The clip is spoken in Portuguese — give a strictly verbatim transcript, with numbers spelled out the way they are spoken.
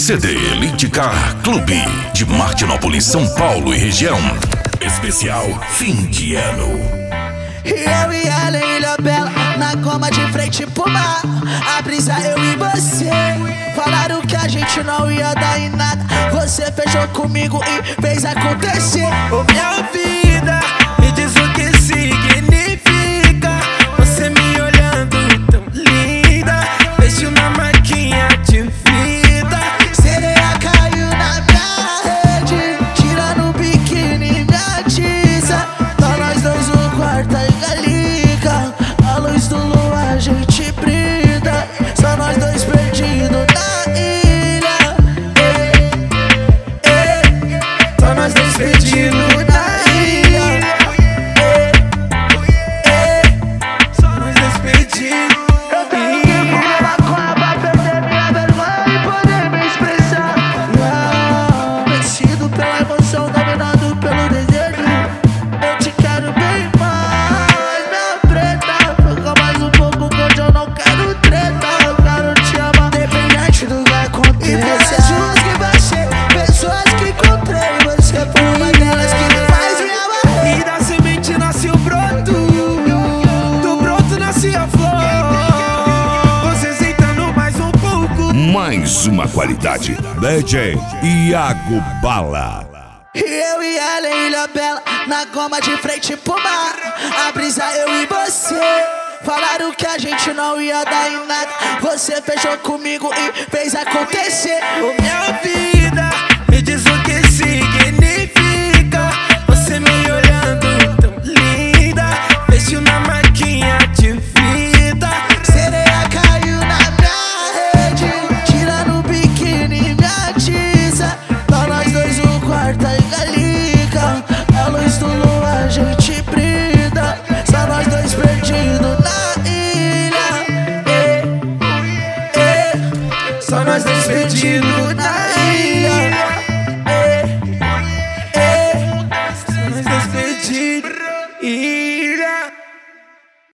C D Elite Car Clube de Martinópolis, São Paulo e região. Especial fim de ano. Eu e ela em Ilha Bela, na cama de frente pro mar. A brisa eu e você, falaram que a gente não ia dar em nada. Você fechou comigo e fez acontecer. Ô minha vida, me diz o que significa você me olhando tão linda. Deixo na maquinha de vida. Sereia caiu na minha rede, tirando o biquíni minha tiza. Tá nós dois no quarto e galica, a luz do luar a gente brinda. Só nós dois perdidos na ilha. Ei, ei, só nós dois perdidos na ilha. Ei, ei, Só nós dois perdidos. eu tenho que fumar maconha pra perder minha vergonha e poder me expressar. Não, vencido pela emoção, dominado pelo desejo. Eu te quero bem mais, minha preta. Fica mais um pouco que hoje eu não quero treta. Eu quero te amar, independente do que aconteça. E pessoas que baixei, pessoas que encontrei, você foi uma delas que me faz me amar. E da semente nasce o broto, do broto nasce a flor. Você sentando mais um pouco. Mais uma qualidade. D J Iago Bala. Eu e ela em Ilha Bela, na cama de frente pro mar. A brisa eu e você, falaram que a gente não ia dar em nada. Você fechou comigo e fez acontecer. Ô minha vida, me diz o que significa